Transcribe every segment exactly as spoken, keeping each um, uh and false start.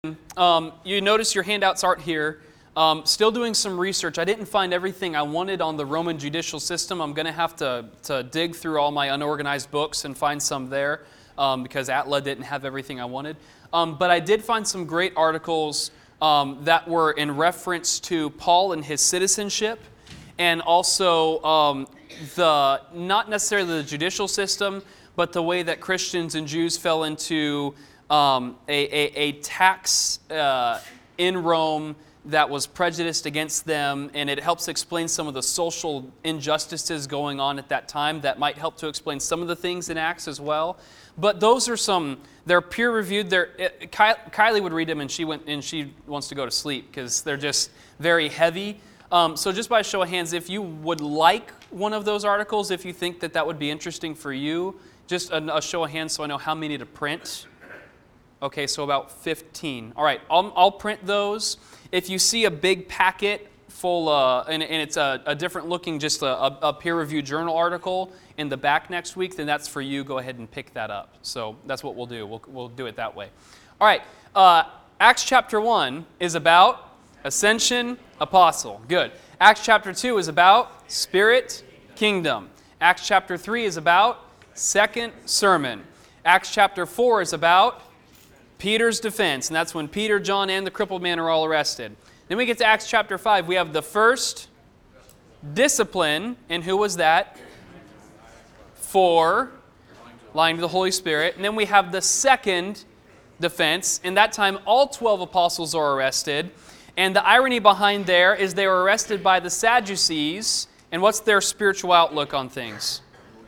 Um, you notice your handouts aren't here. Um, still doing some research. I didn't find everything I wanted on the Roman judicial system. I'm going to have to to dig through all my unorganized books and find some there um, because Atla didn't have everything I wanted. Um, but I did find some great articles um, that were in reference to Paul and his citizenship, and also um, the not necessarily the judicial system, but the way that Christians and Jews fell into Um, a, a, a tax uh, in Rome that was prejudiced against them, and it helps explain some of the social injustices going on at that time that might help to explain some of the things in Acts as well. But those are some, they're peer-reviewed. They're, it, Ky, Kylie would read them, and she went and she wants to go to sleep because they're just very heavy. Um, so just by a show of hands, if you would like one of those articles, if you think that that would be interesting for you, just a, a show of hands so I know how many to print. Okay, so about fifteen. All right, I'll, I'll print those. If you see a big packet full, uh, and, and it's a, a different looking, just a, a peer-reviewed journal article in the back next week, then that's for you. Go ahead and pick that up. So that's what we'll do. We'll, we'll do it that way. All right, uh, Acts chapter one is about ascension, apostle. Good. Acts chapter two is about spirit, kingdom. Acts chapter three is about second sermon. Acts chapter four is about Peter's defense, and that's when Peter, John, and the crippled man are all arrested. Then we get to Acts chapter five. We have the first discipline, and who was that? For lying to the Holy Spirit. And then we have the second defense, and that time all twelve apostles are arrested. And the irony behind there is they were arrested by the Sadducees, and what's their spiritual outlook on things?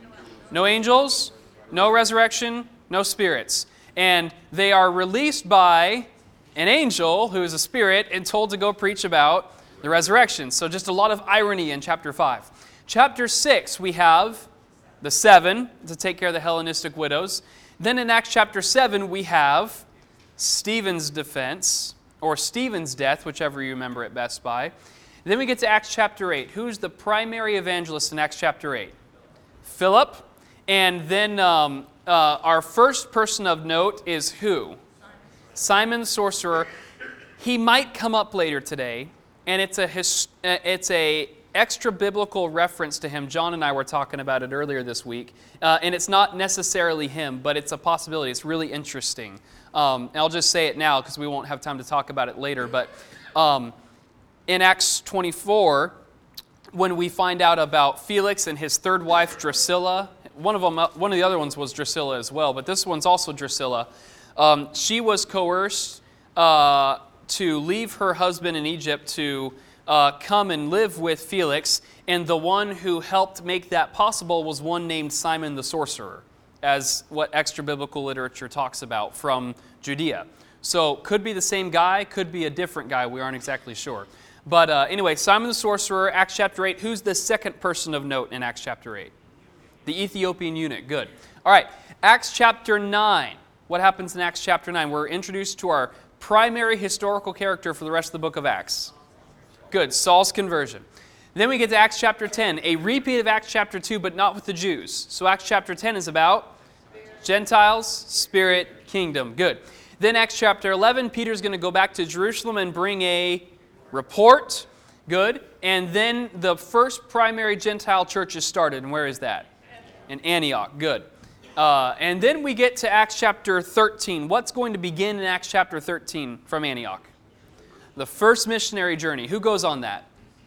No angels, no resurrection, no spirits. And they are released by an angel who is a spirit and told to go preach about the resurrection. So just a lot of irony in chapter five. Chapter six, we have the seven to take care of the Hellenistic widows. Then in Acts chapter seven, we have Stephen's defense, or Stephen's death, whichever you remember it best by. Then we get to Acts chapter eight. Who's the primary evangelist in Acts chapter eight? Philip. And then um, uh, our first person of note is who? Simon the sorcerer. He might come up later today, and it's a his, uh, it's a extra biblical reference to him. John and I were talking about it earlier this week, uh, and it's not necessarily him, but it's a possibility. It's really interesting. Um, and I'll just say it now because we won't have time to talk about it later. But um, in Acts twenty-four, when we find out about Felix and his third wife Drusilla. One of them, one of the other ones was Drusilla as well, but this one's also Drusilla. Um, she was coerced uh, to leave her husband in Egypt to uh, come and live with Felix, and the one who helped make that possible was one named Simon the sorcerer, as what extra biblical literature talks about from Judea. So could be the same guy, could be a different guy, we aren't exactly sure. But uh, anyway, Simon the sorcerer, Acts chapter eight. Who's the second person of note in Acts chapter eight? The Ethiopian eunuch. Good. All right. Acts chapter nine. What happens in Acts chapter nine? We're introduced to our primary historical character for the rest of the book of Acts. Good. Saul's conversion. Then we get to Acts chapter ten, a repeat of Acts chapter two, but not with the Jews. So Acts chapter ten is about Gentiles, Spirit, Kingdom. Good. Then Acts chapter eleven, Peter's going to go back to Jerusalem and bring a report. Good. And then the first primary Gentile church is started. And where is that? In Antioch. Good. Uh, and then we get to Acts chapter thirteen. What's going to begin in Acts chapter thirteen from Antioch? The first missionary journey. Who goes on that?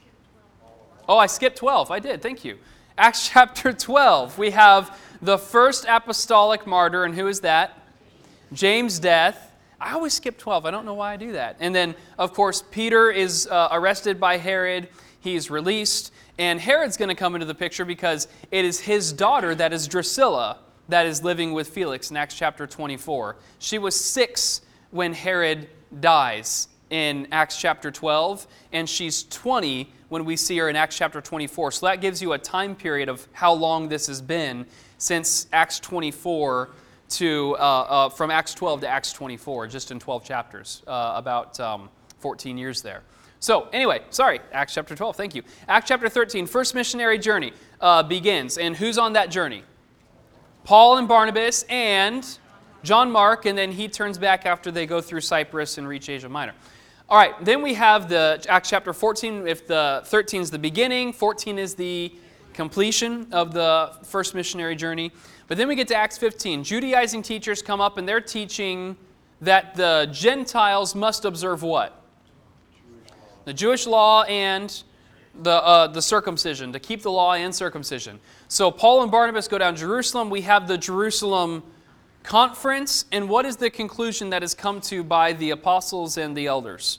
Oh, I skipped twelve. I did. Thank you. Acts chapter twelve. We have the first apostolic martyr. And who is that? James' death. I always skip twelve. I don't know why I do that. And then, of course, Peter is uh, arrested by Herod. He's released. And Herod's going to come into the picture because it is his daughter, that is Drusilla, that is living with Felix in Acts chapter twenty-four. She was six when Herod dies in Acts chapter twelve, and she's twenty when we see her in Acts chapter twenty-four. So that gives you a time period of how long this has been since Acts twenty-four to, uh, uh, from Acts twelve to Acts twenty-four, just in twelve chapters, uh, about um, fourteen years there. So anyway, sorry, Acts chapter twelve, thank you. Acts chapter thirteen, first missionary journey uh, begins. And who's on that journey? Paul and Barnabas and John Mark, and then he turns back after they go through Cyprus and reach Asia Minor. All right, then we have the Acts chapter fourteen. If the thirteen is the beginning, fourteen is the completion of the first missionary journey. But then we get to Acts fifteen. Judaizing teachers come up and they're teaching that the Gentiles must observe what? The Jewish law and the uh, the circumcision, to keep the law and circumcision. So Paul and Barnabas go down to Jerusalem. We have the Jerusalem conference, and what is the conclusion that is come to by the apostles and the elders?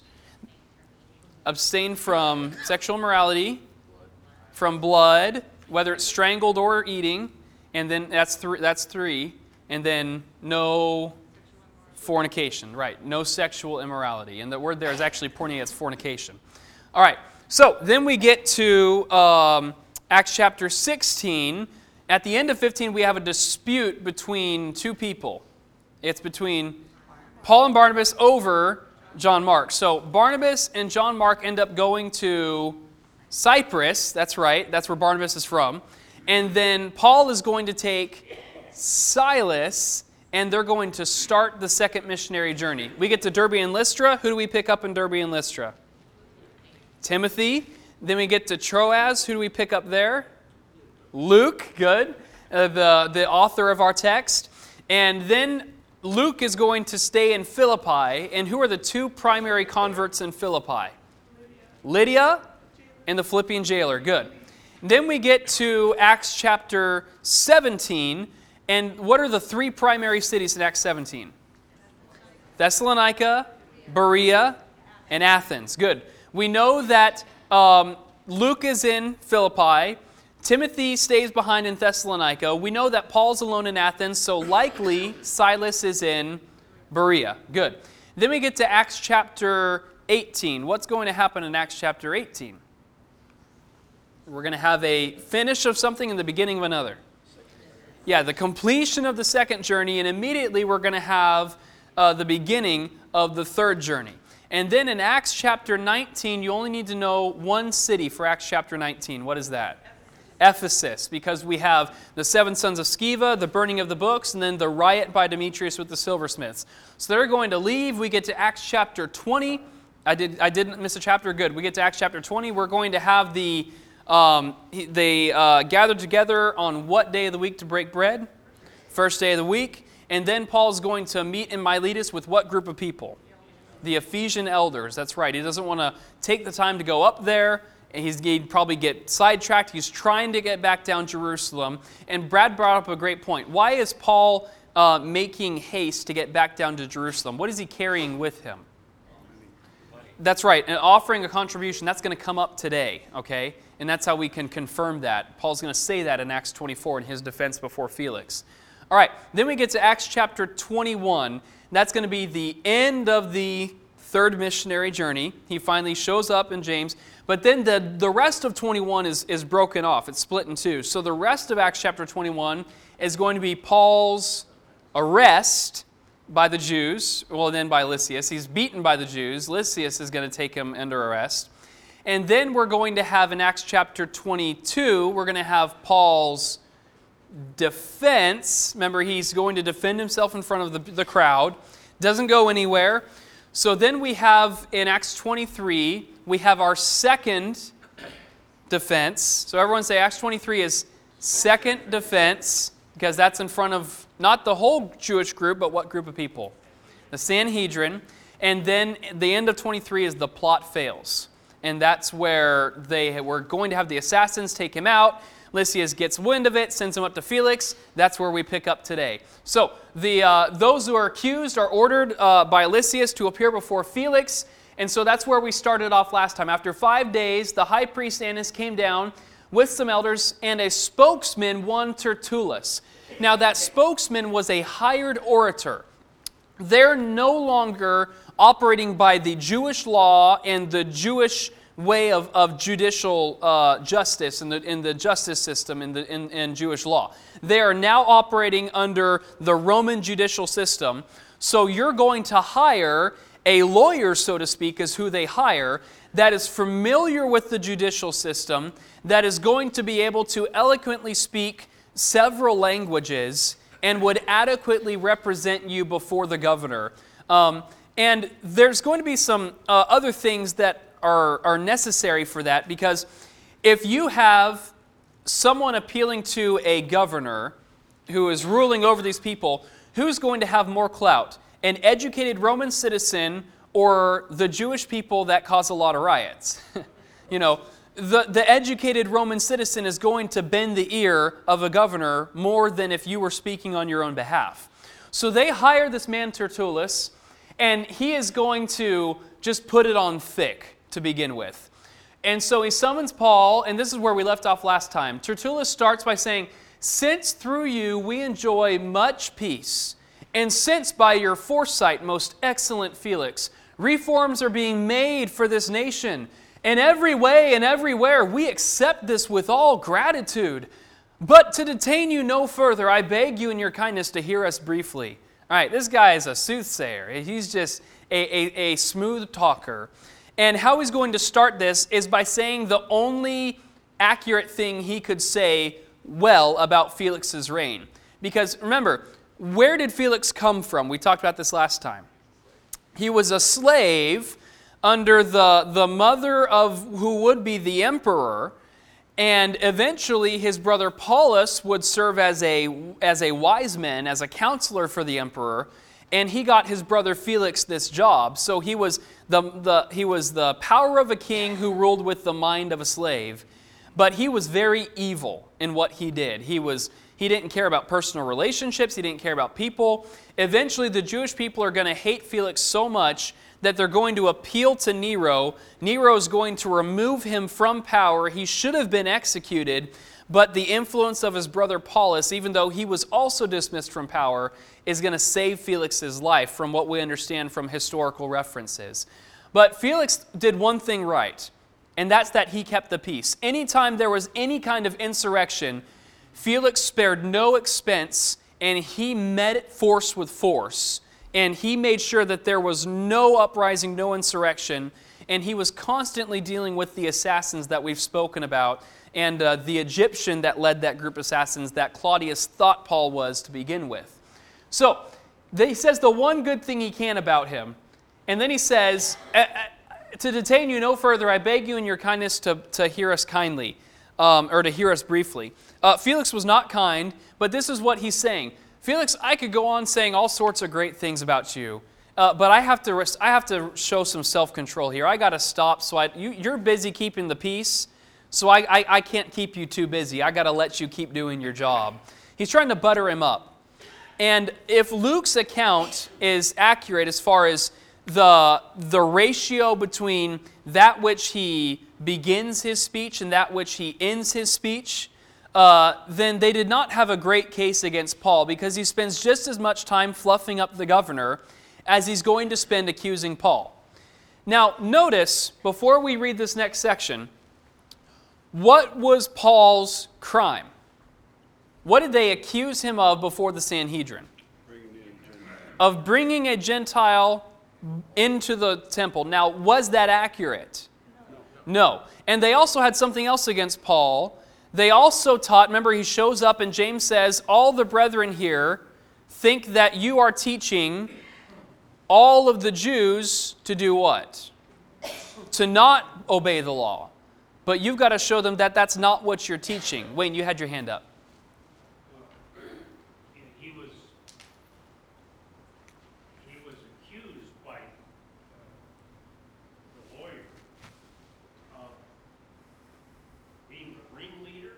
Abstain from sexual immorality, from blood, whether it's strangled or eating, and then that's three, that's three, and then no fornication, right? No sexual immorality, and the word there is actually pointing at fornication. All right, so then we get to um, Acts chapter sixteen. At the end of fifteen, we have a dispute between two people. It's between Paul and Barnabas over John Mark. So Barnabas and John Mark end up going to Cyprus. That's right. That's where Barnabas is from. And then Paul is going to take Silas, and they're going to start the second missionary journey. We get to Derbe and Lystra. Who do we pick up in Derbe and Lystra? Timothy. Then we get to Troas. Who do we pick up there? Luke, good, uh, the, the author of our text. And then Luke is going to stay in Philippi. And who are the two primary converts in Philippi? Lydia and the Philippian jailer. Good. Then we get to Acts chapter seventeen. And what are the three primary cities in Acts seventeen? Thessalonica, Berea, and Athens. Good. We know that um, Luke is in Philippi. Timothy stays behind in Thessalonica. We know that Paul's alone in Athens, so likely Silas is in Berea. Good. Then we get to Acts chapter eighteen. What's going to happen in Acts chapter eighteen? We're going to have a finish of something and the beginning of another. Yeah, the completion of the second journey, and immediately we're going to have uh, the beginning of the third journey. And then in Acts chapter nineteen, you only need to know one city for Acts chapter nineteen. What is that? Ephesus, because we have the seven sons of Sceva, the burning of the books, and then the riot by Demetrius with the silversmiths. So they're going to leave. We get to Acts chapter twenty. I did I didn't miss a chapter. Good. We get to Acts chapter twenty. We're going to have the um, they uh, gathered together on what day of the week to break bread? First day of the week. And then Paul's going to meet in Miletus with what group of people? The Ephesian elders. That's right. He doesn't want to take the time to go up there. He's, he'd probably get sidetracked. He's trying to get back down Jerusalem. And Brad brought up a great point. Why is Paul uh, making haste to get back down to Jerusalem? What is he carrying with him? That's right. And offering a contribution, that's going to come up today, okay? And that's how we can confirm that. Paul's going to say that in Acts twenty-four in his defense before Felix. All right. Then we get to Acts chapter twenty-one. That's going to be the end of the third missionary journey. He finally shows up in James. But then the, the rest of twenty-one is, is broken off. It's split in two. So the rest of Acts chapter twenty-one is going to be Paul's arrest by the Jews, well then by Lysias. He's beaten by the Jews. Lysias is going to take him under arrest. And then we're going to have in Acts chapter twenty-two, we're going to have Paul's defense. Remember, he's going to defend himself in front of the, the crowd. Doesn't go anywhere. So then we have in Acts twenty-three, we have our second defense. So everyone say Acts twenty-three is second defense, because that's in front of not the whole Jewish group, but what group of people? The Sanhedrin. And then the end of twenty-three is the plot fails. And that's where they were going to have the assassins take him out. Lysias gets wind of it, sends him up to Felix. That's where we pick up today. So the uh, those who are accused are ordered uh, by Lysias to appear before Felix. And so that's where we started off last time. After five days, the high priest Annas came down with some elders and a spokesman, one Tertullus. Now that spokesman was a hired orator. They're no longer operating by the Jewish law and the Jewish way of, of judicial uh, justice in the, in the justice system in, the, in, in Jewish law. They are now operating under the Roman judicial system. So you're going to hire a lawyer, so to speak, is who they hire, that is familiar with the judicial system, that is going to be able to eloquently speak several languages, and would adequately represent you before the governor. Um, and there's going to be some uh, other things that are, are necessary for that, because if you have someone appealing to a governor who is ruling over these people, who's going to have more clout? An educated Roman citizen or the Jewish people that cause a lot of riots? You know, the, the educated Roman citizen is going to bend the ear of a governor more than if you were speaking on your own behalf. So they hire this man Tertullus, and he is going to just put it on thick to begin with. And so he summons Paul, and this is where we left off last time. Tertullus starts by saying, "Since through you we enjoy much peace, and since by your foresight, most excellent Felix, reforms are being made for this nation, in every way and everywhere we accept this with all gratitude. But to detain you no further, I beg you in your kindness to hear us briefly." All right, this guy is a soothsayer. He's just a, a, a smooth talker. And how he's going to start this is by saying the only accurate thing he could say well about Felix's reign. Because remember, where did Felix come from? We talked about this last time. He was a slave under the, the mother of who would be the emperor, and eventually his brother Paulus would serve as a, as a wise man, as a counselor for the emperor, and he got his brother Felix this job. So he was the, the, he was the power of a king who ruled with the mind of a slave. But he was very evil in what he did. He was he didn't care about personal relationships. He didn't care about people. Eventually, the Jewish people are going to hate Felix so much that they're going to appeal to Nero. Nero is going to remove him from power. He should have been executed, but the influence of his brother Paulus, even though he was also dismissed from power, is going to save Felix's life from what we understand from historical references. But Felix did one thing right, and that's that he kept the peace. Anytime there was any kind of insurrection, Felix spared no expense, and he met it force with force. And he made sure that there was no uprising, no insurrection, and he was constantly dealing with the assassins that we've spoken about, and uh, the Egyptian that led that group of assassins that Claudius thought Paul was to begin with. So, he says the one good thing he can about him, and then he says, "To detain you no further, I beg you in your kindness to, to hear us kindly," um, or to hear us briefly. Uh, Felix was not kind, but this is what he's saying. "Felix, I could go on saying all sorts of great things about you, uh, but I have to I have to show some self-control here. I got to stop. So I, you, you're busy keeping the peace, so I, I, I can't keep you too busy. I got to let you keep doing your job." He's trying to butter him up. And if Luke's account is accurate as far as the, the ratio between that which he begins his speech and that which he ends his speech, uh, then they did not have a great case against Paul, because he spends just as much time fluffing up the governor as he's going to spend accusing Paul. Now, notice, before we read this next section, what was Paul's crime? What did they accuse him of before the Sanhedrin? Of bringing a Gentile into the temple. Now, was that accurate? No. And they also had something else against Paul. They also taught, remember he shows up and James says, all the brethren here think that you are teaching all of the Jews to do what? To not obey the law. But you've got to show them that that's not what you're teaching. Wayne, you had your hand up. He was, he was accused by uh, the lawyer of being the ringleader.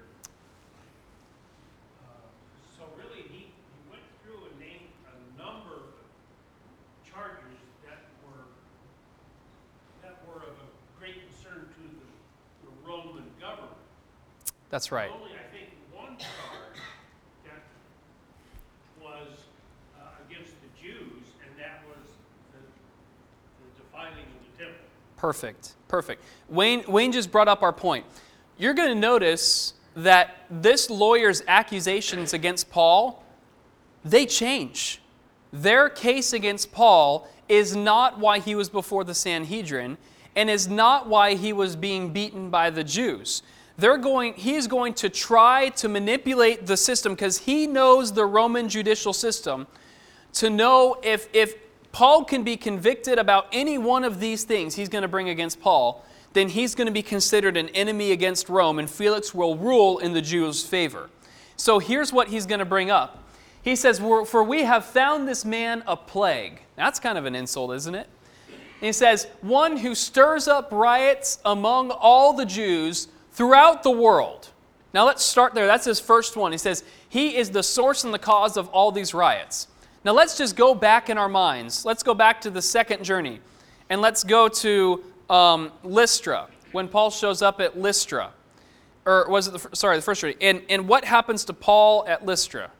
Uh, so really, he, he went through and named a number of charges that were that were of a great concern to the, the Roman government. That's right. Only, I think, one charge that was uh, against the Jews, and that was the, the defiling of the temple. Perfect. Perfect. Wayne, Wayne just brought up our point. You're going to notice that this lawyer's accusations against Paul, they change. Their case against Paul is not why he was before the Sanhedrin, and is not why he was being beaten by the Jews. they're going, he is going to try to manipulate the system because he knows the Roman judicial system to know if, if Paul can be convicted about any one of these things he's going to bring against Paul, then he's going to be considered an enemy against Rome, and Felix will rule in the Jews' favor. So here's what he's going to bring up. He says, "For we have found this man a plague." That's kind of an insult, isn't it? And he says, "One who stirs up riots among all the Jews throughout the world." Now let's start there. That's his first one. He says, he is the source and the cause of all these riots. Now let's just go back in our minds. Let's go back to the second journey. And let's go to um, Lystra, when Paul shows up at Lystra. Or was it, the, sorry, the first journey. And, and what happens to Paul at Lystra?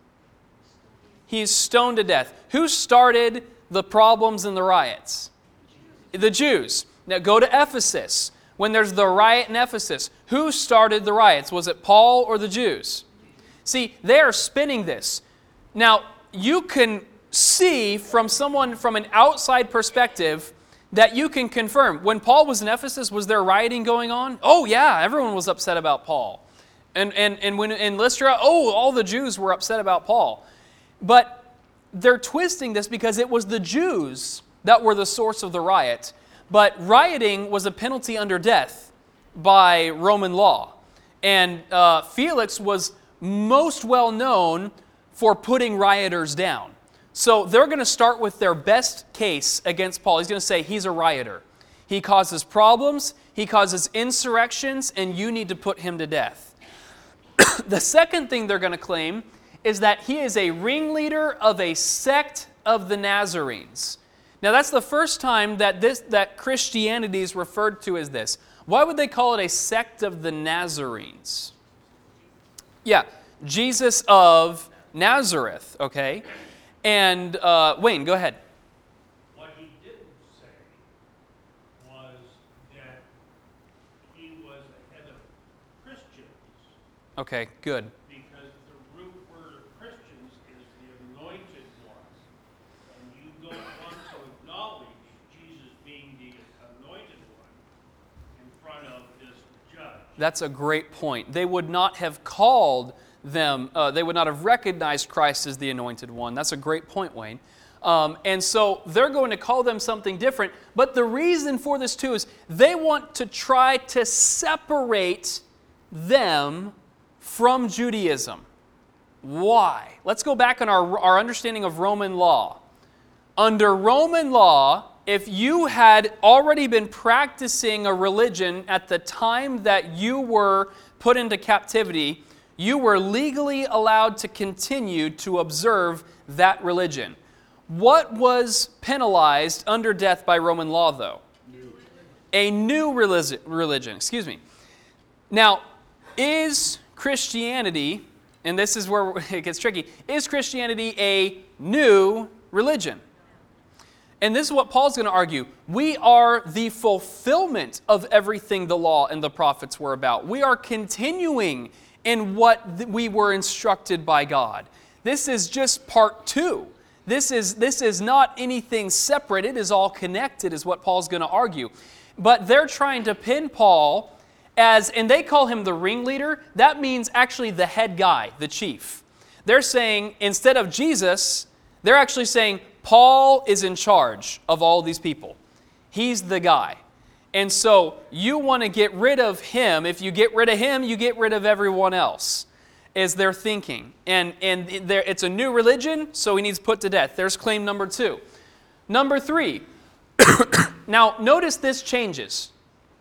He's stoned to death. Who started the problems and the riots? The Jews. Now go to Ephesus. When there's the riot in Ephesus, who started the riots? Was it Paul or the Jews? See, they are spinning this. Now, you can see from someone from an outside perspective that you can confirm. When Paul was in Ephesus, was there rioting going on? Oh yeah, everyone was upset about Paul. And, and, and when in Lystra, oh, all the Jews were upset about Paul. But they're twisting this because it was the Jews that were the source of the riot. But rioting was a penalty under death by Roman law. And uh, Felix was most well known for putting rioters down. So they're going to start with their best case against Paul. He's going to say he's a rioter. He causes problems, he causes insurrections, and you need to put him to death. The second thing they're going to claim is that he is a ringleader of a sect of the Nazarenes. Now that's the first time that this that Christianity is referred to as this. Why would they call it a sect of the Nazarenes? Yeah, Jesus of Nazareth, okay? And uh, Wayne, go ahead. What he didn't say was that he was the head of Christians. Okay, good. Because the root word of Christians is the anointed one. And you don't want to acknowledge Jesus being the anointed one in front of this judge. That's a great point. They would not have called them, uh, they would not have recognized Christ as the anointed one. That's a great point, Wayne. Um, and so they're going to call them something different. But the reason for this too is they want to try to separate them from Judaism. Why? Let's go back on our, our understanding of Roman law. Under Roman law, if you had already been practicing a religion at the time that you were put into captivity, you were legally allowed to continue to observe that religion. What was penalized under death by Roman law, though? New. A new religion, religion, excuse me. Now, is Christianity, and this is where it gets tricky, is Christianity a new religion? And this is what Paul's going to argue. We are the fulfillment of everything the law and the prophets were about. We are continuing in what th- we were instructed by God. This is just part two. This is, this is not anything separate. It is all connected, is what Paul's going to argue. But they're trying to pin Paul as, and they call him the ringleader. That means actually the head guy, the chief. They're saying, instead of Jesus, they're actually saying, Paul is in charge of all these people. He's the guy. And so you want to get rid of him. If you get rid of him, you get rid of everyone else, is their thinking. And, and it's a new religion, so he needs put to death. There's claim number two. Number three. Now, notice this changes.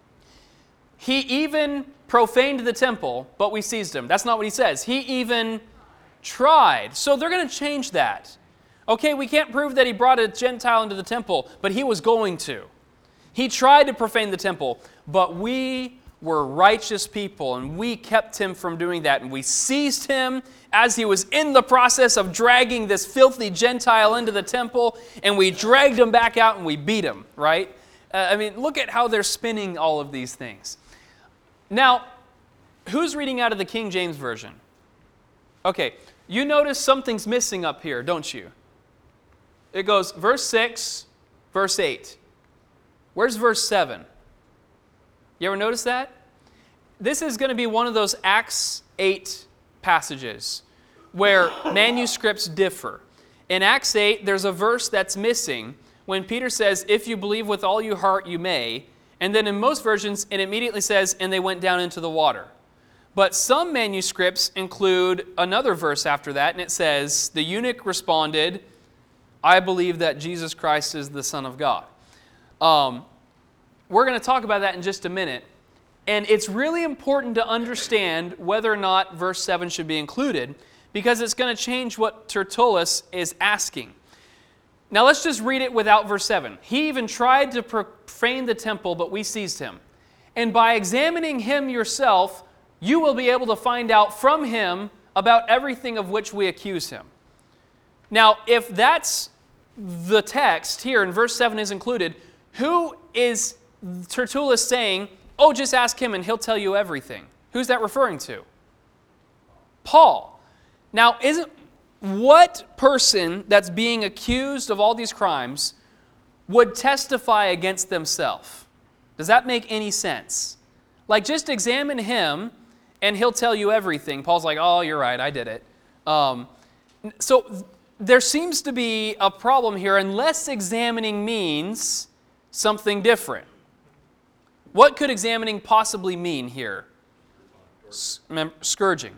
He even profaned the temple, but we seized him. That's not what he says. He even tried. So they're going to change that. Okay, we can't prove that he brought a Gentile into the temple, but he was going to. He tried to profane the temple, but we were righteous people, and we kept him from doing that. And we seized him as he was in the process of dragging this filthy Gentile into the temple, and we dragged him back out and we beat him, right? Uh, I mean, look at how they're spinning all of these things. Now, who's reading out of the King James Version? Okay, you notice something's missing up here, don't you? It goes verse six, verse eight. Where's verse seven? You ever notice that? this is going to be one of those Acts eight passages where manuscripts differ. In Acts eight, there's a verse that's missing when Peter says, if you believe with all your heart, you may. And then in most versions, it immediately says, and they went down into the water. But some manuscripts include another verse after that, and it says, the eunuch responded, I believe that Jesus Christ is the Son of God. Um, we're going to talk about that in just a minute. And it's really important to understand whether or not verse seven should be included, because it's going to change what Tertullus is asking. Now let's just read it without verse seven. He even tried to profane the temple, but we seized him. And by examining him yourself, you will be able to find out from him about everything of which we accuse him. Now, if that's the text here, and verse seven is included, who is Tertullus saying, oh, just ask him and he'll tell you everything? Who's that referring to? Paul. Now, isn't what person that's being accused of all these crimes would testify against themselves? Does that make any sense? Like, just examine him and he'll tell you everything. Paul's like, oh, you're right, I did it. Um, so there seems to be a problem here unless examining means something different. What could examining possibly mean here? Scourging.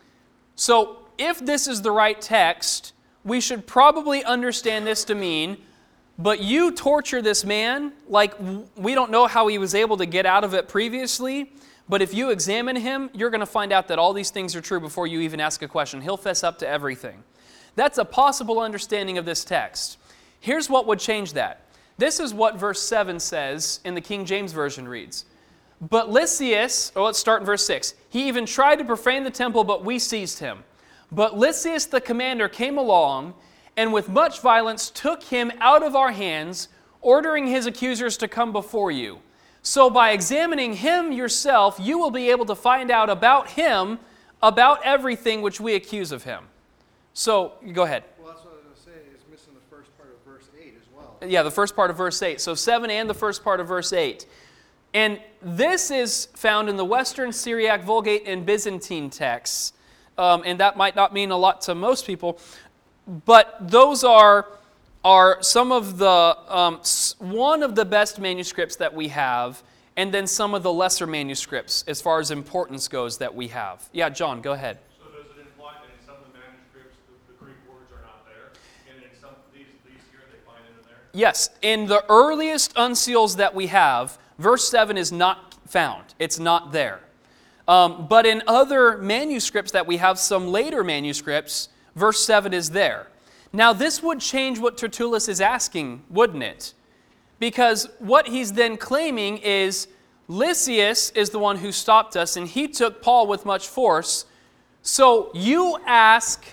So if this is the right text, we should probably understand this to mean, but you torture this man, like we don't know how he was able to get out of it previously, but if you examine him, you're going to find out that all these things are true before you even ask a question. He'll fess up to everything. That's a possible understanding of this text. Here's what would change that. This is what verse seven says in the King James Version reads. But Lysias, or let's start in verse six. He even tried to profane the temple, but we seized him. But Lysias the commander came along, and with much violence took him out of our hands, ordering his accusers to come before you. So by examining him yourself, you will be able to find out about him, about everything which we accuse of him. So, go ahead. Well, that's what I was going to say, is missing the first part of verse eight as well. Yeah, the first part of verse eight. So seven and the first part of verse eight. And this is found in the Western Syriac, Vulgate, and Byzantine texts. Um, and that might not mean a lot to most people. But those are, are some of the, um, one of the best manuscripts that we have, and then some of the lesser manuscripts as far as importance goes that we have. Yeah, John, go ahead. So does it imply that in some of the manuscripts the, the Greek words are not there, and in some of these, these here they find it in there? Yes, in the earliest unseals that we have, verse seven is not found. It's not there. Um, but in other manuscripts that we have, some later manuscripts, verse seven is there. Now this would change what Tertullus is asking, wouldn't it? Because what he's then claiming is Lysias is the one who stopped us, and he took Paul with much force. So you ask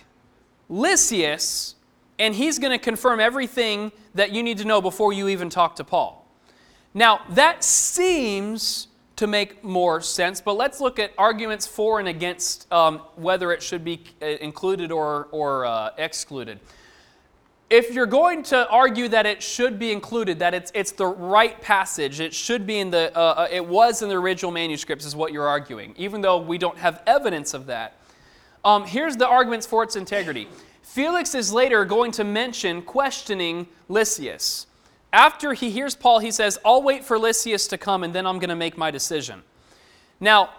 Lysias, and he's going to confirm everything that you need to know before you even talk to Paul. Now, that seems to make more sense, but let's look at arguments for and against um, whether it should be included or, or uh, excluded. If you're going to argue that it should be included, that it's it's the right passage, it should be in the, uh, it was in the original manuscripts is what you're arguing, even though we don't have evidence of that. Um, here's the arguments for its integrity. Felix is later going to mention questioning Lysias. After he hears Paul, he says, I'll wait for Lysias to come and then I'm going to make my decision. Now,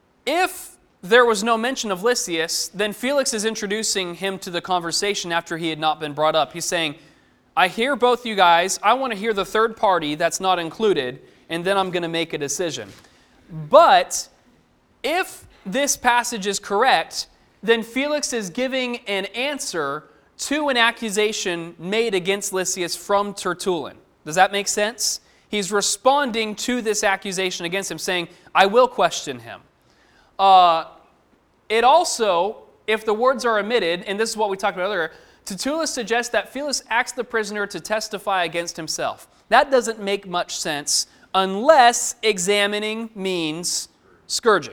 if there was no mention of Lysias, then Felix is introducing him to the conversation after he had not been brought up. He's saying, I hear both you guys. I want to hear the third party that's not included, and then I'm going to make a decision. But if this passage is correct, then Felix is giving an answer to an accusation made against Lysias from Tertullian. Does that make sense? He's responding to this accusation against him, saying, I will question him. Uh, it also, if the words are omitted, and this is what we talked about earlier, Tertullus suggests that Felix asks the prisoner to testify against himself. That doesn't make much sense unless examining means scourging.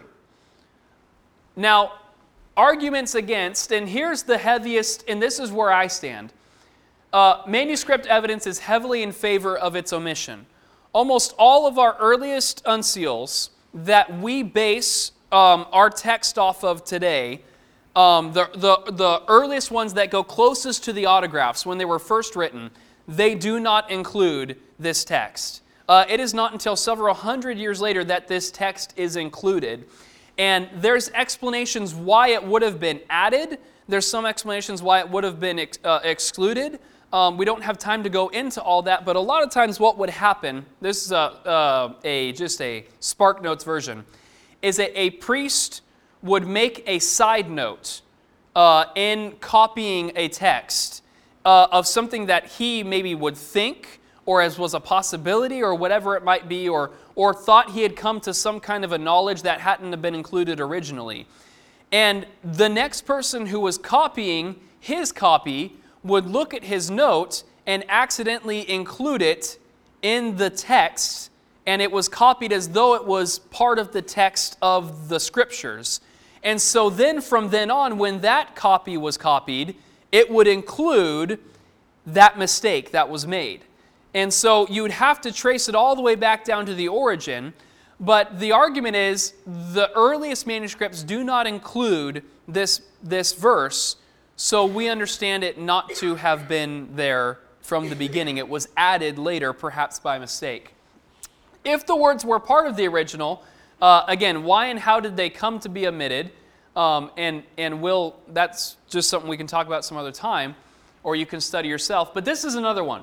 Now, arguments against, and here's the heaviest, and this is where I stand. Uh, manuscript evidence is heavily in favor of its omission. Almost all of our earliest unseals, that we base um, our text off of today, um, the, the, the earliest ones that go closest to the autographs when they were first written, they do not include this text. Uh, it is not until several hundred years later that this text is included. And there's explanations why it would have been added. There's some explanations why it would have been ex- uh, excluded. Um, we don't have time to go into all that, but a lot of times what would happen, this is a, uh, a just a Spark Notes version, is that a priest would make a side note uh, in copying a text uh, of something that he maybe would think, or as was a possibility, or whatever it might be, or, or thought he had come to some kind of a knowledge that hadn't been included originally. And the next person who was copying his copy would look at his note and accidentally include it in the text, and it was copied as though it was part of the text of the Scriptures. And so then from then on, when that copy was copied, it would include that mistake that was made. And so you would have to trace it all the way back down to the origin. But the argument is the earliest manuscripts do not include this, this verse, so we understand it not to have been there from the beginning. It was added later, perhaps by mistake. If the words were part of the original, uh, again, why and how did they come to be omitted? Um, and and we'll, that's just something we can talk about some other time, or you can study yourself. But this is another one.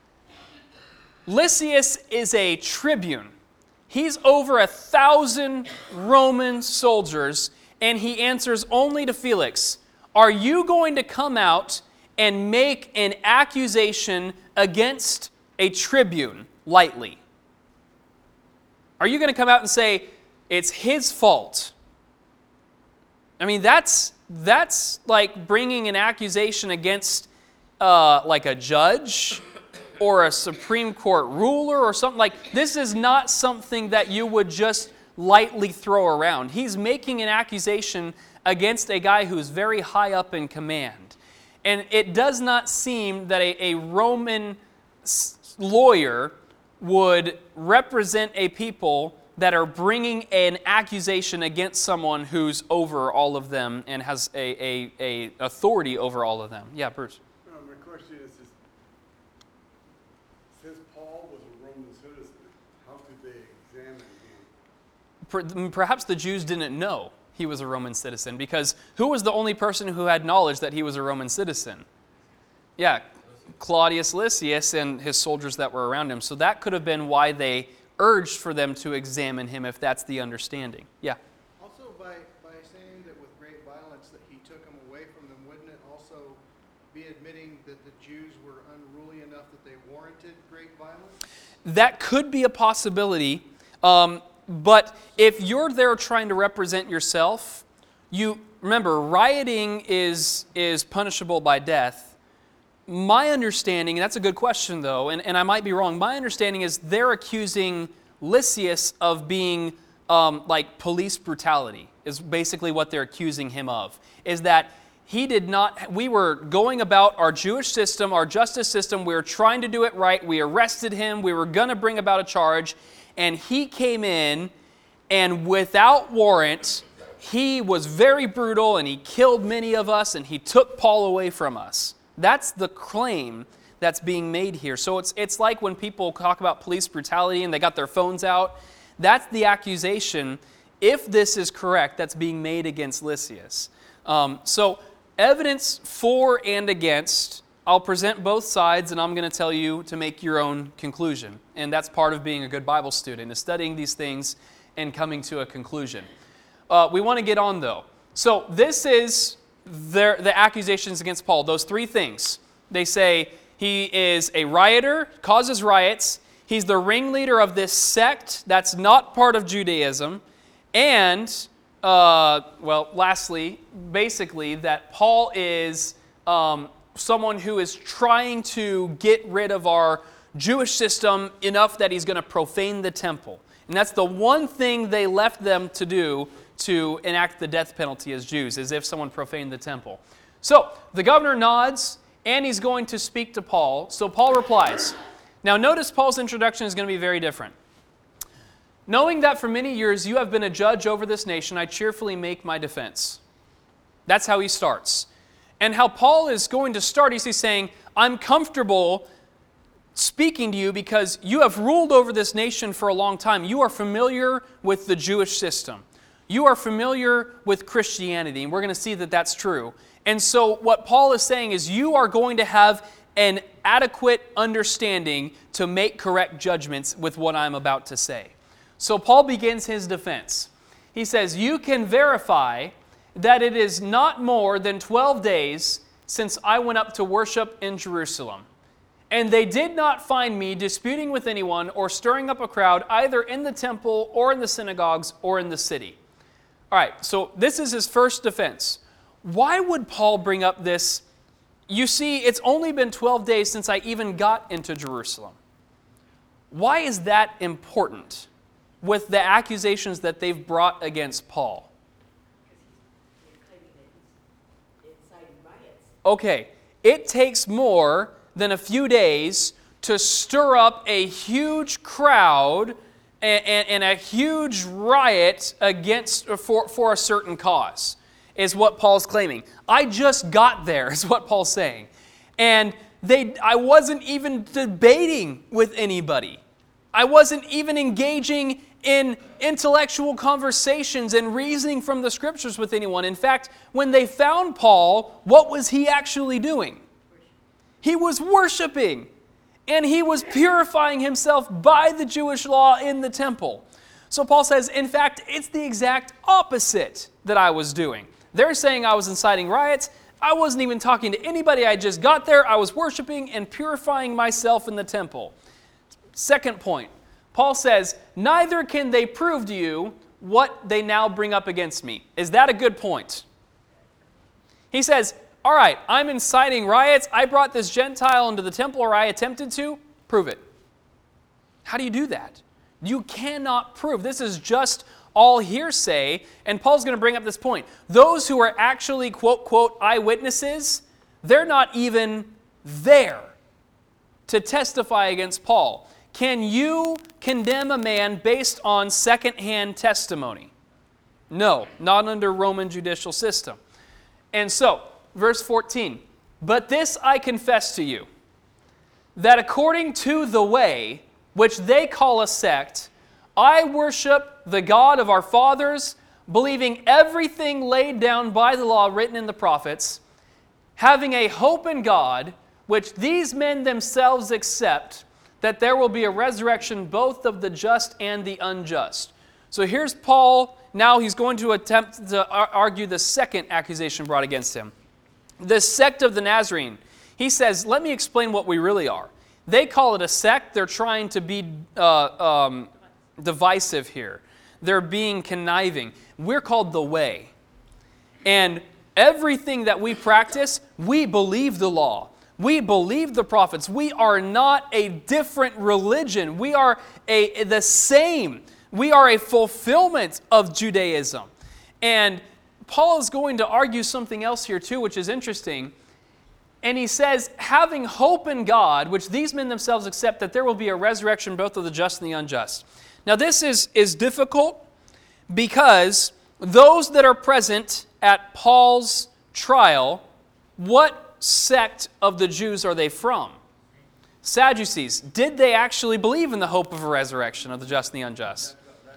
Lysias is a tribune. He's over a thousand Roman soldiers, and he answers only to Felix, "Are you going to come out and make an accusation against a tribune lightly? Are you going to come out and say, it's his fault?" I mean, that's that's like bringing an accusation against uh, like a judge or a Supreme Court ruler or something. Like, this is not something that you would just lightly throw around. He's making an accusation against a guy who's very high up in command. And it does not seem that a, a Roman lawyer would represent a people that are bringing an accusation against someone who's over all of them and has a, a, a authority over all of them. Yeah, Bruce. No, my question is, is, since Paul was a Roman citizen, how could they examine him? Perhaps the Jews didn't know he was a Roman citizen, because who was the only person who had knowledge that he was a Roman citizen? Yeah, Claudius Lysias and his soldiers that were around him. So that could have been why they urged for them to examine him, if that's the understanding. Yeah. Also, by, by saying that with great violence that he took them away from them, wouldn't it also be admitting that the Jews were unruly enough that they warranted great violence? That could be a possibility. Um, But if you're there trying to represent yourself, you remember, rioting is is punishable by death. My understanding, and that's a good question though, and, and I might be wrong, my understanding is they're accusing Lysias of being um, like police brutality, is basically what they're accusing him of. Is that he did not, we were going about our Jewish system, our justice system, we were trying to do it right, we arrested him, we were going to bring about a charge, and he came in, and without warrant, he was very brutal, and he killed many of us, and he took Paul away from us. That's the claim that's being made here. So it's it's like when people talk about police brutality and they got their phones out. That's the accusation, if this is correct, that's being made against Lysias. Um, so evidence for and against, I'll present both sides, and I'm going to tell you to make your own conclusion. And that's part of being a good Bible student, is studying these things and coming to a conclusion. Uh, we want to get on, though. So this is their, the accusations against Paul. Those three things. They say he is a rioter, causes riots. He's the ringleader of this sect that's not part of Judaism. And, uh, well, lastly, basically, that Paul is um, someone who is trying to get rid of our Jewish system enough that he's going to profane the temple. And that's the one thing they left them to do to enact the death penalty as Jews, as if someone profaned the temple. So the governor nods, and he's going to speak to Paul. So Paul replies. Now notice Paul's introduction is going to be very different. Knowing that for many years you have been a judge over this nation, I cheerfully make my defense. That's how he starts. And how Paul is going to start is he's saying, I'm comfortable speaking to you because you have ruled over this nation for a long time. You are familiar with the Jewish system. You are familiar with Christianity, and we're going to see that that's true. And so what Paul is saying is you are going to have an adequate understanding to make correct judgments with what I'm about to say. So Paul begins his defense. He says, you can verify that it is not more than twelve days since I went up to worship in Jerusalem. And they did not find me disputing with anyone or stirring up a crowd either in the temple or in the synagogues or in the city. All right, so this is his first defense. Why would Paul bring up this? You see, it's only been twelve days since I even got into Jerusalem. Why is that important with the accusations that they've brought against Paul? Okay, it takes more than a few days to stir up a huge crowd and, and, and a huge riot against for, for a certain cause, is what Paul's claiming. I just got there, is what Paul's saying. And they, I wasn't even debating with anybody. I wasn't even engaging in intellectual conversations and reasoning from the Scriptures with anyone. In fact, when they found Paul, what was he actually doing? He was worshiping, and he was purifying himself by the Jewish law in the temple. So Paul says, in fact, it's the exact opposite that I was doing. They're saying I was inciting riots. I wasn't even talking to anybody. I just got there. I was worshiping and purifying myself in the temple. Second point, Paul says, neither can they prove to you what they now bring up against me. Is that a good point? He says, all right, I'm inciting riots. I brought this Gentile into the temple, or I attempted to. Prove it. How do you do that? You cannot prove. This is just all hearsay. And Paul's going to bring up this point. Those who are actually, quote, quote, eyewitnesses, they're not even there to testify against Paul. Can you condemn a man based on secondhand testimony? No, not under Roman judicial system. And so, verse fourteen, but this I confess to you, that according to the way, which they call a sect, I worship the God of our fathers, believing everything laid down by the law written in the prophets, having a hope in God, which these men themselves accept, that there will be a resurrection both of the just and the unjust. So here's Paul. Now he's going to attempt to argue the second accusation brought against him. The sect of the Nazarene. He says, let me explain what we really are. They call it a sect. They're trying to be uh, um, divisive here. They're being conniving. We're called the way. And everything that we practice, we believe the law. We believe the prophets. We are not a different religion. We are a the same. We are a fulfillment of Judaism. And Paul is going to argue something else here too, which is interesting. And he says, having hope in God, which these men themselves accept, that there will be a resurrection both of the just and the unjust. Now this is, is difficult because those that are present at Paul's trial, what sect of the Jews are they from? Sadducees. Did they actually believe in the hope of a resurrection of the just and the unjust?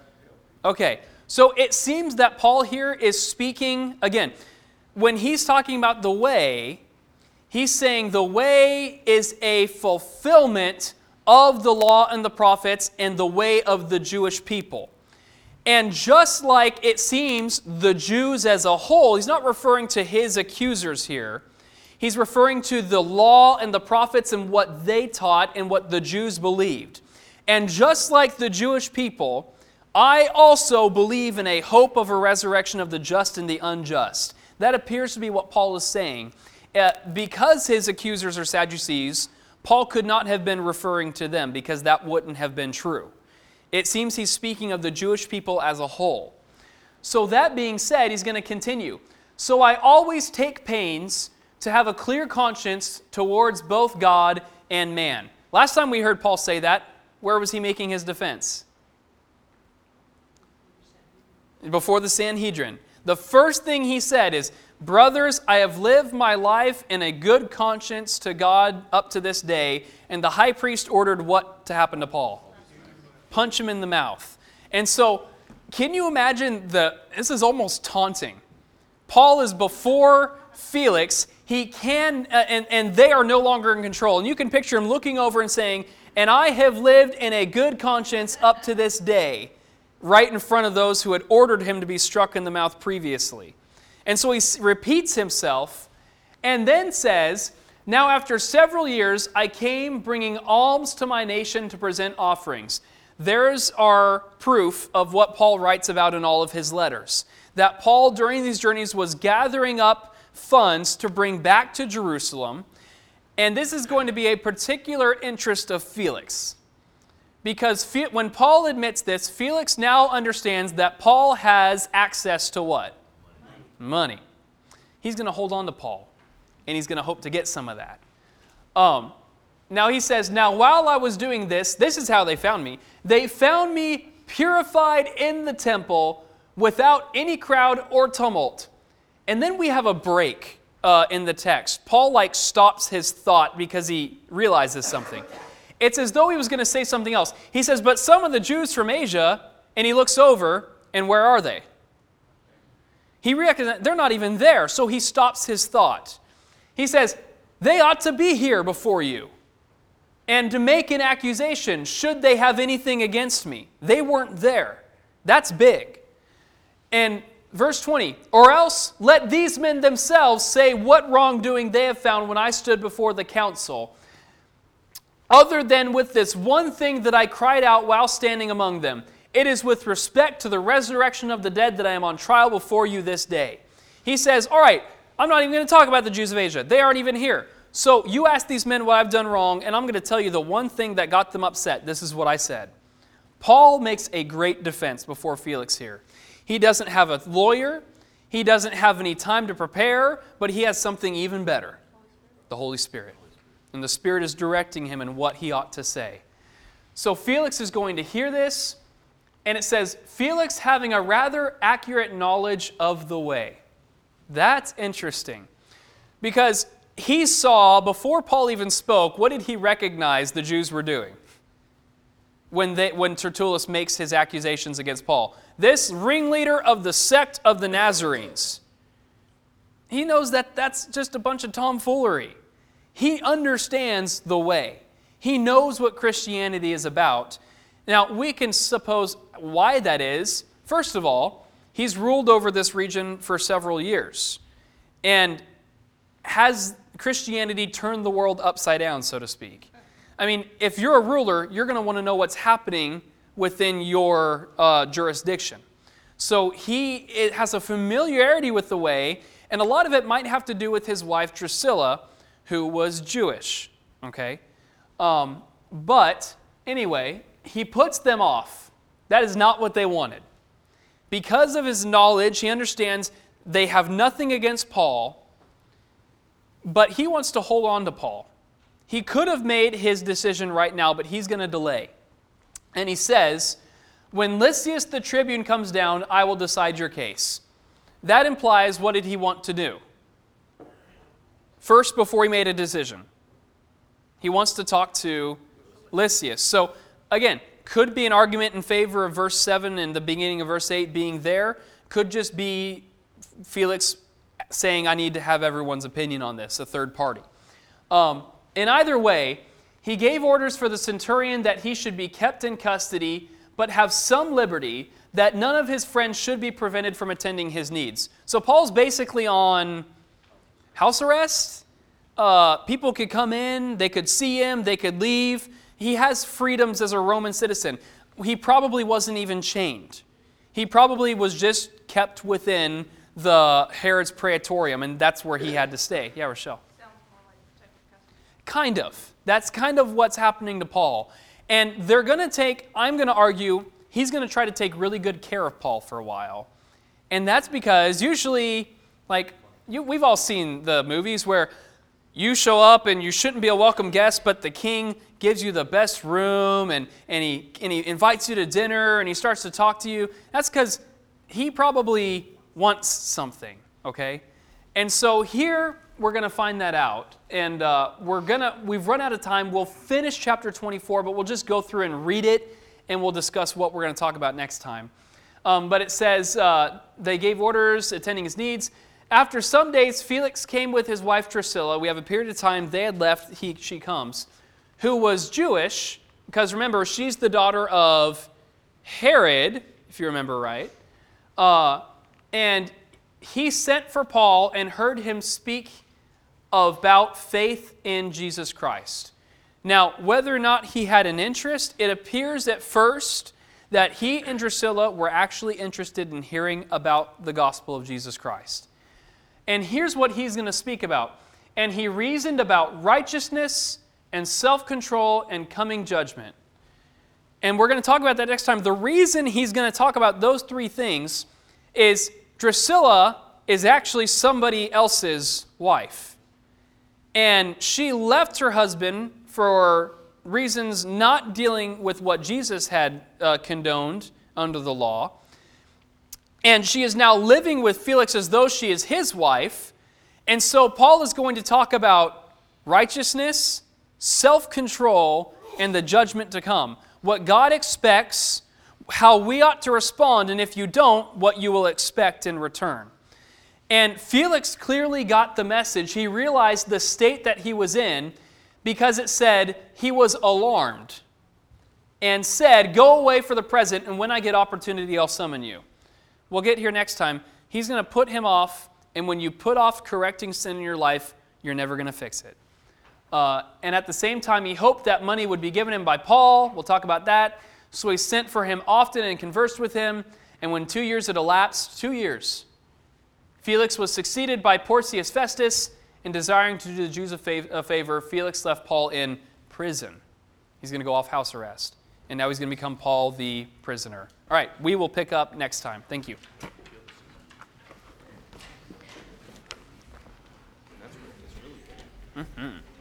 Okay, so it seems that Paul here is speaking, again, when he's talking about the way, he's saying the way is a fulfillment of the law and the prophets and the way of the Jewish people. And just like it seems the Jews as a whole, he's not referring to his accusers here. He's referring to the law and the prophets and what they taught and what the Jews believed. And just like the Jewish people, I also believe in a hope of a resurrection of the just and the unjust. That appears to be what Paul is saying. Uh, because his accusers are Sadducees, Paul could not have been referring to them because that wouldn't have been true. It seems he's speaking of the Jewish people as a whole. So that being said, he's going to continue. So I always take pains to have a clear conscience towards both God and man. Last time we heard Paul say that, where was he making his defense? before the Sanhedrin. The first thing he said is, brothers, I have lived my life in a good conscience to God up to this day. And the high priest ordered what to happen to Paul? Punch him in the mouth. And so, can you imagine the, this is almost taunting. Paul is before Felix. He can, uh, and, and they are no longer in control. And you can picture him looking over and saying, and I have lived in a good conscience up to this day, right in front of those who had ordered him to be struck in the mouth previously. And so he repeats himself and then says, now after several years I came bringing alms to my nation to present offerings. There's our proof of what Paul writes about in all of his letters. That Paul during these journeys was gathering up funds to bring back to Jerusalem. And this is going to be a particular interest of Felix. Because when Paul admits this, Felix now understands that Paul has access to what? Money. He's going to hold on to Paul, and he's going to hope to get some of that. Um, now he says, now while I was doing this, this is how they found me. They found me purified in the temple without any crowd or tumult. And then we have a break uh, in the text. Paul like stops his thought because he realizes something. It's as though he was going to say something else. He says, but some of the Jews from Asia, and he looks over, and where are they? He recognizes they're not even there, so he stops his thought. He says, they ought to be here before you, and to make an accusation, should they have anything against me. They weren't there. That's big. And verse twenty, or else let these men themselves say what wrongdoing they have found when I stood before the council, other than with this one thing that I cried out while standing among them. It is with respect to the resurrection of the dead that I am on trial before you this day. He says, all right, I'm not even going to talk about the Jews of Asia. They aren't even here. So you ask these men what I've done wrong, and I'm going to tell you the one thing that got them upset. This is what I said. Paul makes a great defense before Felix here. He doesn't have a lawyer. He doesn't have any time to prepare, but he has something even better, the Holy Spirit. And the Spirit is directing him in what he ought to say. So Felix is going to hear this, and it says, Felix having a rather accurate knowledge of the way. That's interesting. Because he saw, before Paul even spoke, what did he recognize the Jews were doing? When, they, when Tertullus makes his accusations against Paul. This ringleader of the sect of the Nazarenes. He knows that that's just a bunch of tomfoolery. He understands the way. He knows what Christianity is about. Now, we can suppose why that is. First of all, he's ruled over this region for several years. And has Christianity turned the world upside down, so to speak? I mean, if you're a ruler, you're going to want to know what's happening within your uh, jurisdiction. So he it has a familiarity with the way, and a lot of it might have to do with his wife Drusilla, who was Jewish. Okay, um, but anyway, he puts them off. That is not what they wanted. Because of his knowledge, he understands they have nothing against Paul, but he wants to hold on to Paul. He could have made his decision right now, but he's going to delay. And he says, when Lysias the tribune comes down, I will decide your case. That implies, what did he want to do? First, before he made a decision, he wants to talk to Lysias. So, again, could be an argument in favor of verse seven and the beginning of verse eight being there. Could just be Felix saying, I need to have everyone's opinion on this, a third party. Um, in either way, he gave orders for the centurion that he should be kept in custody, but have some liberty, that none of his friends should be prevented from attending his needs. So Paul's basically on house arrest. Uh, people could come in, they could see him, they could leave. He has freedoms as a Roman citizen. He probably wasn't even chained. He probably was just kept within the Herod's Praetorium, and that's where he had to stay. Yeah, Rochelle? Sounds more like protective custody. Kind of. That's kind of what's happening to Paul. And they're going to take, I'm going to argue, he's going to try to take really good care of Paul for a while. And that's because usually, like, you, we've all seen the movies where you show up and you shouldn't be a welcome guest, but the king gives you the best room and, and, he, and he invites you to dinner and he starts to talk to you. That's because he probably wants something, okay? And so here we're going to find that out. And uh, we're going to, we've run out of time. We'll finish chapter twenty-four, but we'll just go through and read it, and we'll discuss what we're going to talk about next time. Um, but it says, uh, they gave orders, attending his needs. After some days, Felix came with his wife Drusilla. We have a period of time they had left, he, she comes, who was Jewish, because remember, she's the daughter of Herod, if you remember right. Uh, and he sent for Paul and heard him speak about faith in Jesus Christ. Now, whether or not he had an interest, it appears at first that he and Drusilla were actually interested in hearing about the gospel of Jesus Christ. And here's what he's going to speak about. And he reasoned about righteousness and self-control and coming judgment. And we're going to talk about that next time. The reason he's going to talk about those three things is Drusilla is actually somebody else's wife. And she left her husband for reasons not dealing with what Jesus had uh, condoned under the law. And she is now living with Felix as though she is his wife. And so Paul is going to talk about righteousness, self-control, and the judgment to come. What God expects, how we ought to respond, and if you don't, what you will expect in return. And Felix clearly got the message. He realized the state that he was in because it said he was alarmed and said, "Go away for the present, and when I get opportunity, I'll summon you." We'll get here next time. He's going to put him off, and when you put off correcting sin in your life, you're never going to fix it. Uh, and at the same time, he hoped that money would be given him by Paul. We'll talk about that. So he sent for him often and conversed with him. And when two years had elapsed, two years, Felix was succeeded by Porcius Festus, and desiring to do the Jews a favor, Felix left Paul in prison. He's going to go off house arrest. And now he's going to become Paul the prisoner. All right, we will pick up next time. Thank you. Mm-hmm.